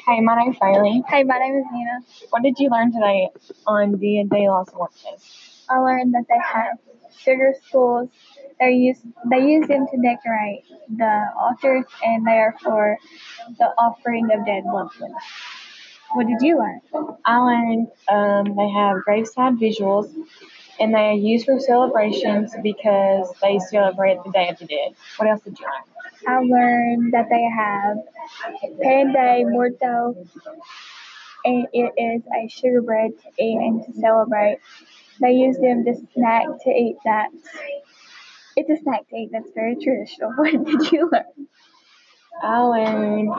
Hey, my name's Bailey. Hey, my name is Nina. What did you learn today on the Day Lost Work test? I learned that they have sugar skulls. They use them to decorate the altars, and they are for the offering of dead loved ones. What did you learn? I learned they have graveside visuals and they are used for celebrations because they celebrate the Day of the Dead. What else did you learn? I learned that they have Pan de Muerto, and it is a sugar bread to eat and to celebrate. They use them to snack to eat that. It's a snack to eat that's very traditional. What did you learn? I learned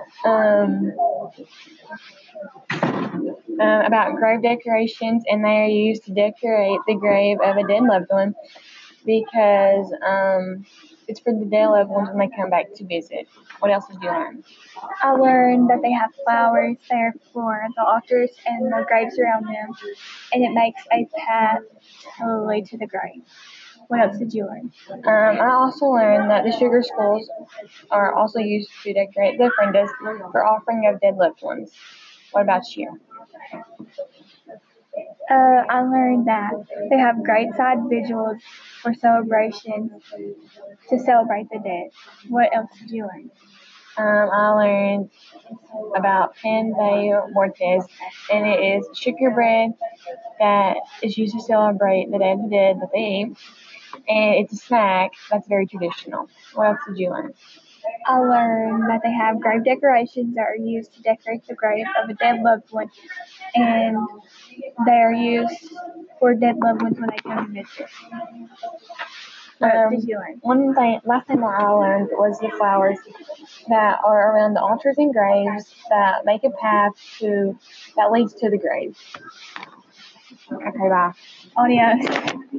about grave decorations and they are used to decorate the grave of a dead loved one because it's for the dead loved ones when they come back to visit. What else did you learn? I learned that they have flowers there for the altars and the graves around them, and it makes a path totally to the grave. What else did you learn? I also learned that the sugar skulls are also used to decorate the ofrendas for offering of dead loved ones. What about you? I learned that they have graveside vigils for celebrations to celebrate the dead. What else did you learn? I learned about Pan de Muertes, and it is sugar bread that is used to celebrate the Day of the Dead that they eat, and it's a snack that's very traditional. What else did you learn? I learned that they have grave decorations that are used to decorate the grave of a dead loved one, and they are used for dead loved ones when they come to visit. What did you learn? Last thing that I learned was the flowers that are around the altars and graves that make a path that leads to the grave. Okay, bye. Audio.